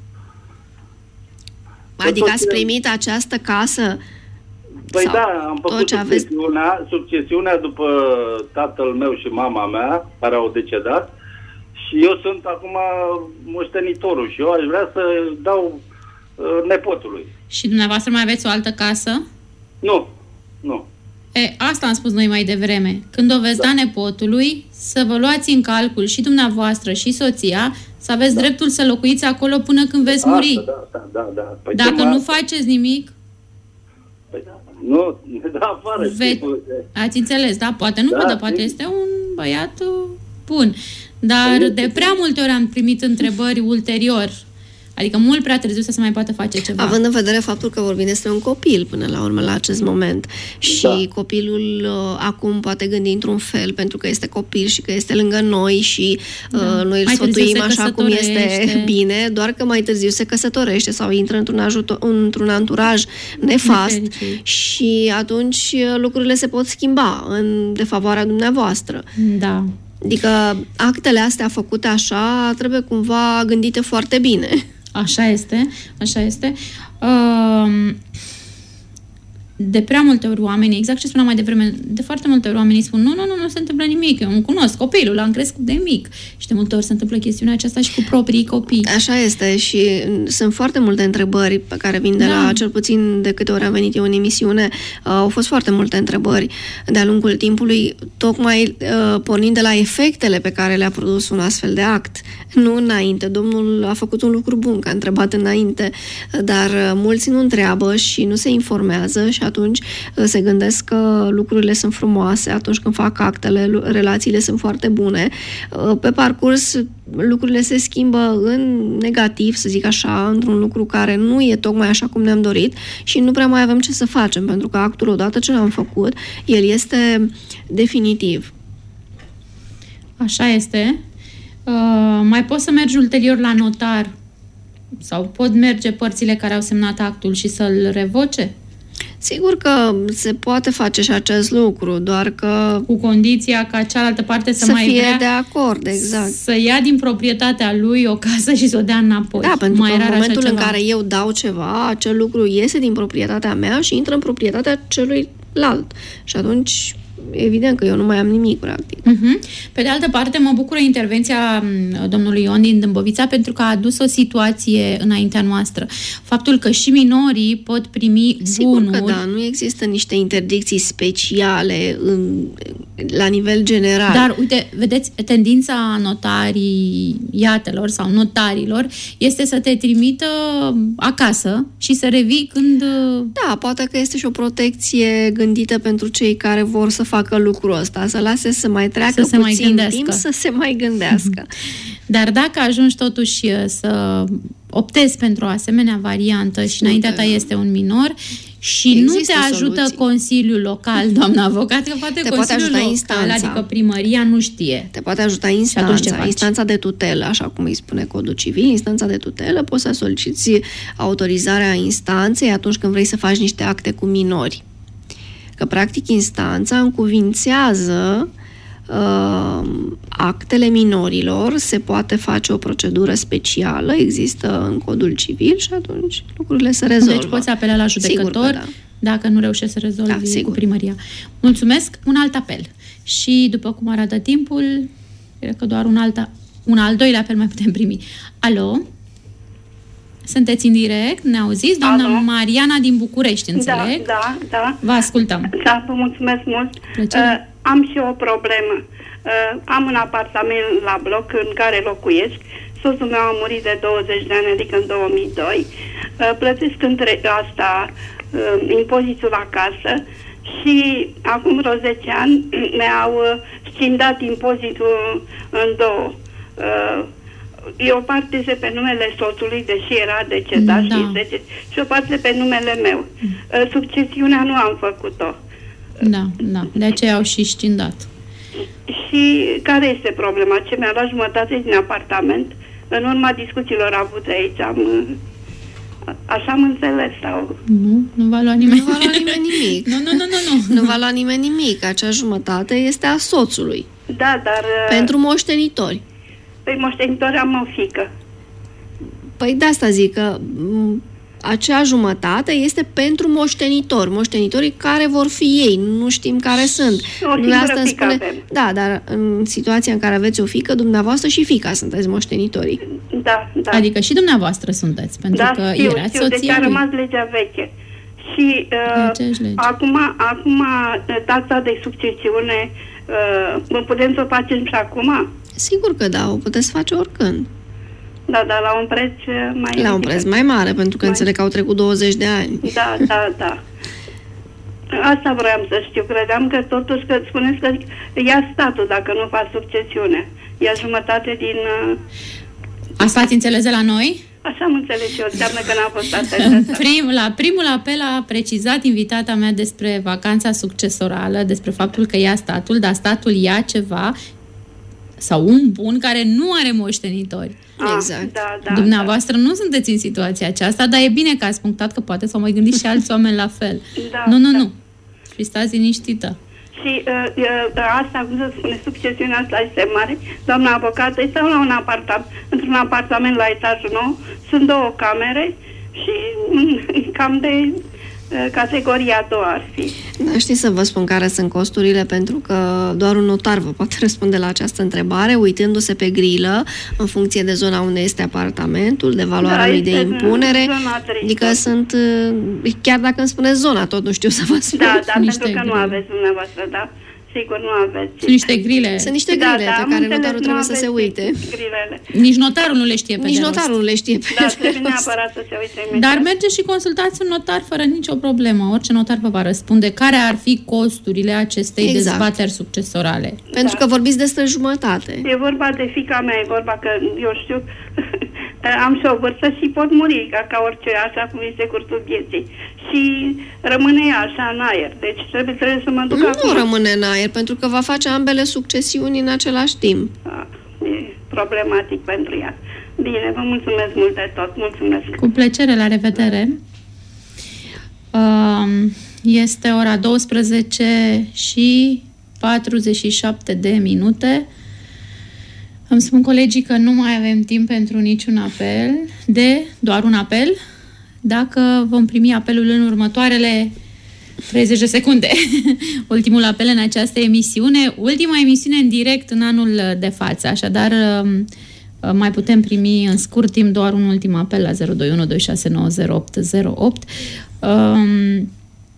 Adică ați primit această casă? Păi da, am făcut succesiunea, aveți... succesiunea după tatăl meu și mama mea, care au decedat, și eu sunt acum moștenitorul și eu aș vrea să dau uh, nepotului. Și dumneavoastră mai aveți o altă casă? Nu, nu. E, asta am spus noi mai devreme. Când o veți da, da nepotului, să vă luați în calcul și dumneavoastră și soția, să aveți da. dreptul să locuiți acolo până când veți asta, muri. Da, da, da, da. Păi dacă nu asta... faceți nimic... Păi da. Nu, da, afară. Ve- ați înțeles, da? Poate nu, da, poate, poate este un băiat bun. Dar de, de prea multe ori am primit întrebări ulterior. Adică mult prea târziu să se mai poată face ceva. Având în vedere faptul că vorbim despre un copil până la urmă la acest moment și da. copilul uh, acum poate gândi într-un fel pentru că este copil și că este lângă noi și uh, da. noi îl sfătuim așa cum este bine, doar că mai târziu se căsătorește sau intră într-un, ajutor, într-un anturaj nefast și atunci lucrurile se pot schimba în defavoarea dumneavoastră. Da. Adică actele astea făcute așa trebuie cumva gândite foarte bine. Așa este, așa este. De prea multe ori oamenii, exact ce spuneam mai devreme, de foarte multe ori oamenii spun nu, nu, nu, nu se întâmplă nimic, eu îmi cunosc copilul, l-am crescut de mic. Și de multe ori se întâmplă chestiunea aceasta și cu proprii copii. Așa este și sunt foarte multe întrebări pe care vin de da. la, cel puțin de câte ori am venit eu în emisiune, uh, au fost foarte multe întrebări de-a lungul timpului, tocmai uh, pornind de la efectele pe care le-a produs un astfel de act. Nu înainte. Domnul a făcut un lucru bun, că a întrebat înainte, dar uh, mulți nu întreabă și nu se informează și atunci se gândesc că lucrurile sunt frumoase, atunci când fac actele, relațiile sunt foarte bune. Pe parcurs, lucrurile se schimbă în negativ, să zic așa, într-un lucru care nu e tocmai așa cum ne-am dorit și nu prea mai avem ce să facem, pentru că actul, odată ce l-am făcut, el este definitiv. Așa este. Uh, mai poți să mergi ulterior la notar sau pot merge părțile care au semnat actul și să-l revoce? Sigur că se poate face și acest lucru, doar că... Cu condiția ca cealaltă parte să, să mai fie vrea de acord, exact. Să ia din proprietatea lui o casă și să o dea înapoi. Da, pentru mai că în momentul în care eu dau ceva, acel lucru iese din proprietatea mea și intră în proprietatea celuilalt. Și atunci... evident că eu nu mai am nimic, practic. Uh-huh. Pe de altă parte, mă bucură intervenția domnului Ion din Dâmbovița pentru că a adus o situație înaintea noastră. Faptul că și minorii pot primi Sigur bunuri. Că da, nu există niște interdicții speciale în, la nivel general. Dar, uite, vedeți, tendința notariatelor sau notarilor este să te trimită acasă și să revii când... Da, poate că este și o protecție gândită pentru cei care vor să facă lucrul ăsta, să lase să mai treacă să puțin timp, să se mai gândească. Dar dacă ajungi totuși să optezi pentru o asemenea variantă și înaintea ta este un minor și există nu te ajută soluții. Consiliul local, doamna avocat, că poate te Consiliul poate ajuta local, instanța. Adică primăria nu știe. Te poate ajuta instanța, instanța de tutelă, așa cum îi spune Codul Civil, instanța de tutelă, poți să soliciți autorizarea instanței atunci când vrei să faci niște acte cu minori. Că, practic, instanța încuvințează uh, actele minorilor, se poate face o procedură specială, există în Codul Civil și atunci lucrurile se rezolvă. Deci poți apela la judecător da. Dacă nu reușești să rezolvi da, cu primăria. Mulțumesc. Un alt apel. Și după cum arată timpul, cred că doar un, alt, un al doilea apel mai putem primi. Alo? Sunteți în direct, ne auziți? Doamna Alo. Mariana din București, înțeleg? Da, da, da. Vă ascultăm. Da, vă mulțumesc mult. Uh, am și o problemă. Uh, am un apartament la bloc în care locuiesc. Soțul meu a murit de douăzeci de ani, adică în două mii doi. Uh, plătesc între asta uh, impozitul la casă și acum vreo zece ani mi-au uh, schimbat impozitul în două. Uh, E o parte este pe numele soțului, deși era decedat, da. și, este, și o parte pe numele meu. Succesiunea nu am făcut-o. Da, da. De aceea au și scindat. Și care este problema? Ce mi-a luat jumătate din apartament? În urma discuțiilor avute aici am... Așa am înțeles sau... Nu, nu va lua nimeni. Nu va lua nimeni nimic. nu, nu, nu, nu, nu. Nu va lua nimeni nimic. Acea jumătate este a soțului. Da, dar... Pentru moștenitori. Păi moștenitori am o fiică. Păi de asta zic că m- acea jumătate este pentru moștenitori. Moștenitorii care vor fi ei. Nu știm care sunt. O singură fiică avem. Da, dar în situația în care aveți o fiică, dumneavoavoăță și fiica sunteți moștenitorii. Da, da. Adică și dumneavoastră sunteți, pentru da, că știu, erați știu, soția deci a lui. rămas legea veche. Și uh, acum, acum taxa de succesiune uh, putem să o facem și acum? Sigur că da, o puteți face oricând. Da, dar la un preț mai... La un preț mai mare, pentru că mai... înțeleg că au trecut douăzeci de ani. Da, da, da. Asta vreau să știu. Credeam că totuși că spuneți că ia statul dacă nu faci succesiune. Ia jumătate din... Asta ați înțeles de la noi? Așa am înțeles eu, înseamnă că n-a fost asta. Prim, la primul apel a precizat invitata mea despre vacanța succesorală, despre faptul că ia statul, dar statul ia ceva sau un bun care nu are moștenitori. Ah, exact. Da, da, Dumneavoastră da. Nu sunteți în situația aceasta, dar e bine că ați punctat că poate s-au mai gândit și alți oameni la fel. Da, nu, nu, da. nu. Și stați liniștită. Și uh, uh, asta, cum să spune, succesiunea asta este mare. Doamna avocată, stau la un apartament, într-un apartament la etajul nou, sunt două camere și mm, cam de uh, categoria a doua ar fi. Da, știți să vă spun care sunt costurile, pentru că doar un notar vă poate răspunde la această întrebare, uitându-se pe grilă, în funcție de zona unde este apartamentul, de valoarea da, lui de impunere. Adică sunt, chiar dacă îmi spuneți zona, tot nu știu să vă spun. Da, da, pentru că grile. Nu aveți dumneavoastră, da. Sigur, nu aveți. Sunt niște grile. Sunt niște grile da, da, pe care notarul trebuie să se uite. Grilele. Nici notarul nu le știe pe Nici notarul nu le știe pe Da, trebuie neapărat să se uite imediat. Dar mergeți și consultați un notar fără nicio problemă. Orice notar vă va răspunde care ar fi costurile acestei exact. dezbateri succesorale. Pentru da. că vorbiți despre jumătate. E vorba de fiica mea, e vorba că, eu știu, am și o vârstă și pot muri, ca, ca orice, așa cum este cursul vieții. Și rămâne ea așa în aer. Deci trebuie, trebuie să mă duc Nu acum. rămâne în aer, pentru că va face ambele succesiuni în același timp. A, e problematic pentru ea. Bine, vă mulțumesc mult de tot. Mulțumesc. Cu plăcere, la revedere. Este ora douăsprezece și patruzeci și șapte de minute. Îmi spun colegii că nu mai avem timp pentru niciun apel, de doar un apel, dacă vom primi apelul în următoarele treizeci de secunde. Ultimul apel în această emisiune, ultima emisiune în direct în anul de față, așadar mai putem primi în scurt timp doar un ultim apel la zero doi unu doi șase nouă zero opt zero opt. Um,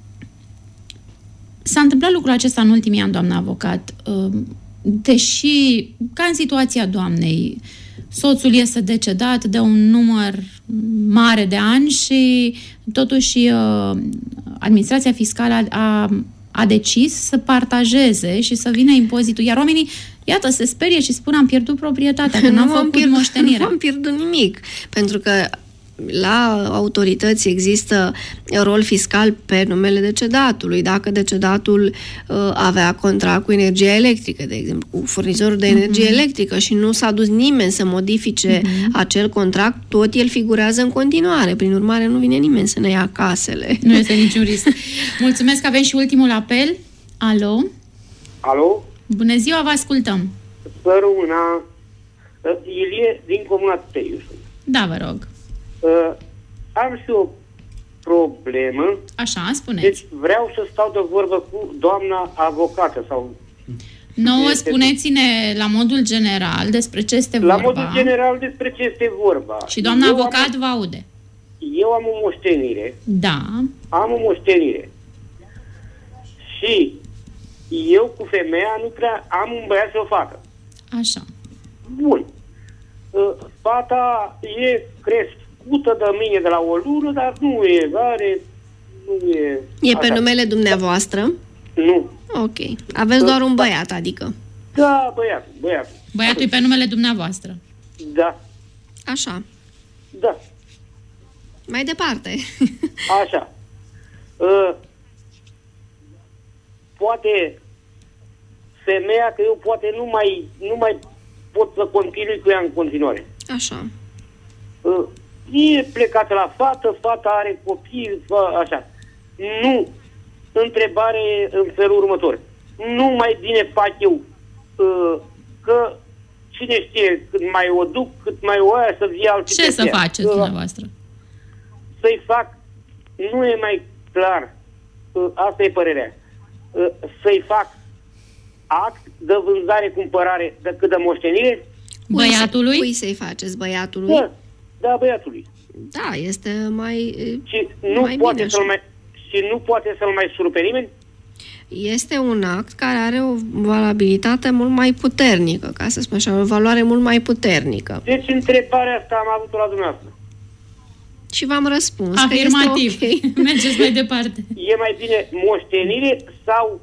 s-a întâmplat lucrul acesta în ultimii ani, doamna avocat. Um, deși, ca în situația doamnei, soțul este decedat de un număr mare de ani și totuși administrația fiscală a a decis să partajeze și să vină impozitul. Iar oamenii, iată, se sperie și spun am pierdut proprietatea, că n-am făcut pierdut, moștenirea. Nu am pierdut nimic, pentru că la autorități există rol fiscal pe numele decedatului. Dacă decedatul uh, avea contract cu energia electrică, de exemplu, cu furnizorul de energie uh-huh. electrică și nu s-a dus nimeni să modifice uh-huh. acel contract, tot el figurează în continuare. Prin urmare, nu vine nimeni să ne ia casele. Nu este niciun risc. Mulțumesc, avem și ultimul apel. Alo? Alo? Bună ziua, vă ascultăm. Săruna, Ilie din Comuna Teiuș. Da, vă rog. Uh, am și o problemă. Așa, spuneți. Deci vreau să stau de vorbă cu doamna avocată sau... Nouă spuneți-ne la modul general despre ce este vorba. La modul general despre ce este vorba. Și doamna eu avocat am, vă aude. Eu am o moștenire. Da. Am o moștenire. Și eu cu femeia nu prea am un băiat și o fată. Așa. Bun. Uh, fata e crescută de mine de la o lună, dar nu e, are, nu e... E așa. pe numele dumneavoastră? Nu. Ok. Aveți doar un băiat, adică? Da, băiatul, băiatul. Băiatul e pe numele dumneavoastră. Da. Așa. Da. Mai departe. Așa. Uh, poate femeia, că eu poate nu mai, nu mai pot să continui cu ea în continuare. Așa. Uh, e plecată la fată, fata are copii, fă, așa. Nu. Întrebare în felul următor. Nu mai bine fac eu uh, că cine știe, cât mai o duc, cât mai o aia să vie alții. Ce să faceți uh, dumneavoastră? Să-i fac, nu e mai clar, uh, asta e părerea, uh, să-i fac act de vânzare-cumpărare decât de moștenire. Băiatului? Cui să-i faceți? Băiatului? Da, da, băiatului. Da, este mai Și nu mai poate bine să-l mai, și nu poate să-l mai suru pe nimeni? Este un act care are o valabilitate mult mai puternică, ca să spun așa, o valoare mult mai puternică. Deci întrebarea asta am avut-o la dumneavoastră. Și v-am răspuns afirmativ. Că este okay. Mergeți mai departe. E mai bine moștenire sau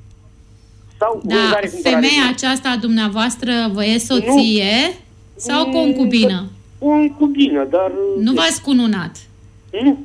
sau da, femeia aceasta a dumneavoastră vă e soție nu. sau nu, concubină? Concubină, dar... Nu v-ați cununat? Nu.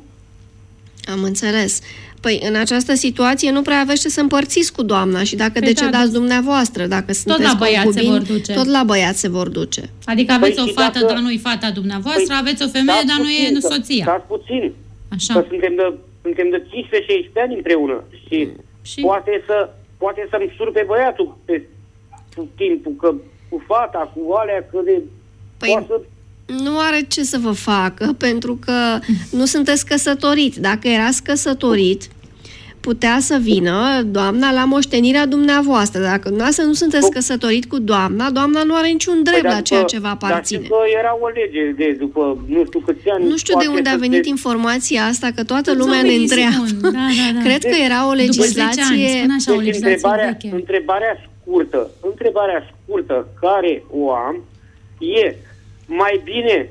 Am înțeles. Păi, în această situație nu prea aveți ce să împărțiți cu doamna și dacă păi decedați da, dumneavoastră, dacă sunteți tot la băiat concubini, se vor duce. Tot la băiat se vor duce. Adică aveți păi o fată, dacă... dar nu-i fata dumneavoastră, păi, aveți o femeie, dar nu e soția. Stați puțin. Așa. Că suntem de, suntem de cincisprezece șaisprezece ani împreună și, și? poate să poate să-mi sur pe băiatul pe timpul, că cu fata, cu alea, că de... Păi... Poate... Nu are ce să vă facă, pentru că nu sunteți căsătorit. Dacă erați căsătorit, putea să vină doamna la moștenirea dumneavoastră. Dacă dumneavoastră nu sunteți căsătorit cu doamna, doamna nu are niciun drept păi, la ceea ce vă aparține. Dar că era o lege de după nu știu câți ani... Nu știu de unde a venit de... informația asta, că toată Toți lumea ne întreabă. Da, da, da. Cred că era o legislație... Ani, așa, o deci legislație întrebarea, întrebarea scurtă, întrebarea scurtă care o am e mai bine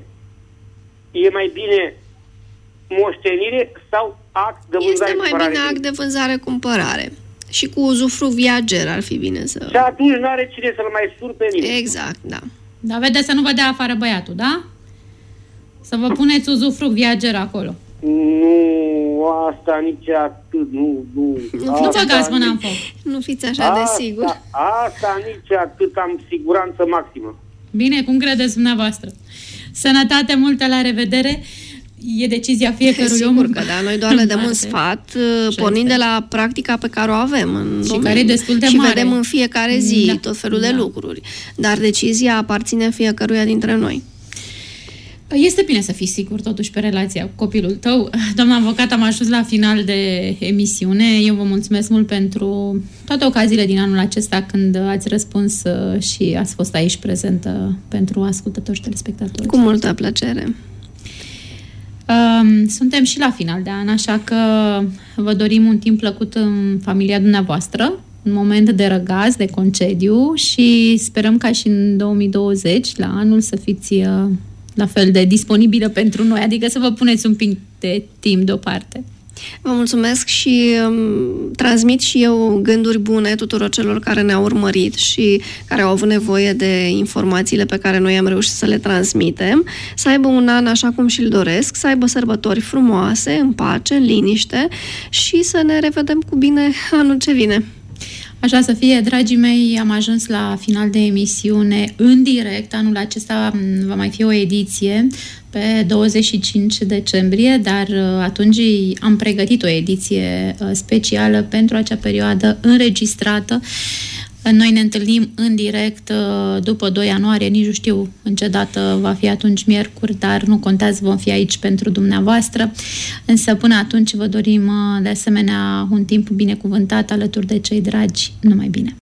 e mai bine moștenire sau act de vânzare-cumpărare? Este mai bine act de vânzare-cumpărare. Și cu uzufruct viager ar fi bine să... Și atunci nu are cine să-l mai sur pe nimeni. Exact, da. Dar vedeți să nu vă dea afară băiatul, da? Să vă puneți uzufruct viager acolo. Nu, asta nici atât, nu, nu. Nu, nu băgați mâna în foc. Nu fiți așa asta, de sigur. Asta nici atât, am siguranță maximă. Bine, cum credeți dumneavoastră? Sănătate multă, la revedere. E decizia fiecărui Sigur om. Sigur că da, noi doar le dăm un sfat, pornind de la practica pe care o avem în și domeniu. care e destul de și mare. vedem în fiecare zi da. tot felul da. de lucruri. Dar decizia aparține fiecăruia dintre noi. Este bine să fii sigur totuși pe relația cu copilul tău. Doamna avocat, am ajuns la final de emisiune. Eu vă mulțumesc mult pentru toate ocaziile din anul acesta când ați răspuns și ați fost aici prezentă pentru ascultători și telespectatori. Cu multă plăcere. Suntem și la final de an, așa că vă dorim un timp plăcut în familia dumneavoastră, un moment de răgaz, de concediu și sperăm ca și în două mii douăzeci, la anul, să fiți la fel de disponibilă pentru noi, adică să vă puneți un pic de timp deoparte. Vă mulțumesc și um, transmit și eu gânduri bune tuturor celor care ne-au urmărit și care au avut nevoie de informațiile pe care noi am reușit să le transmitem. Să aibă un an așa cum și-l doresc, să aibă sărbători frumoase, în pace, în liniște și să ne revedem cu bine anul ce vine. Așa să fie, dragii mei, am ajuns la final de emisiune în direct. Anul acesta va mai fi o ediție pe douăzeci și cinci decembrie, dar atunci am pregătit o ediție specială pentru acea perioadă înregistrată. Noi ne întâlnim în direct după doi ianuarie, nici nu știu în ce dată va fi atunci, miercuri, dar nu contează, vom fi aici pentru dumneavoastră. Însă până atunci vă dorim de asemenea un timp binecuvântat alături de cei dragi. Numai bine!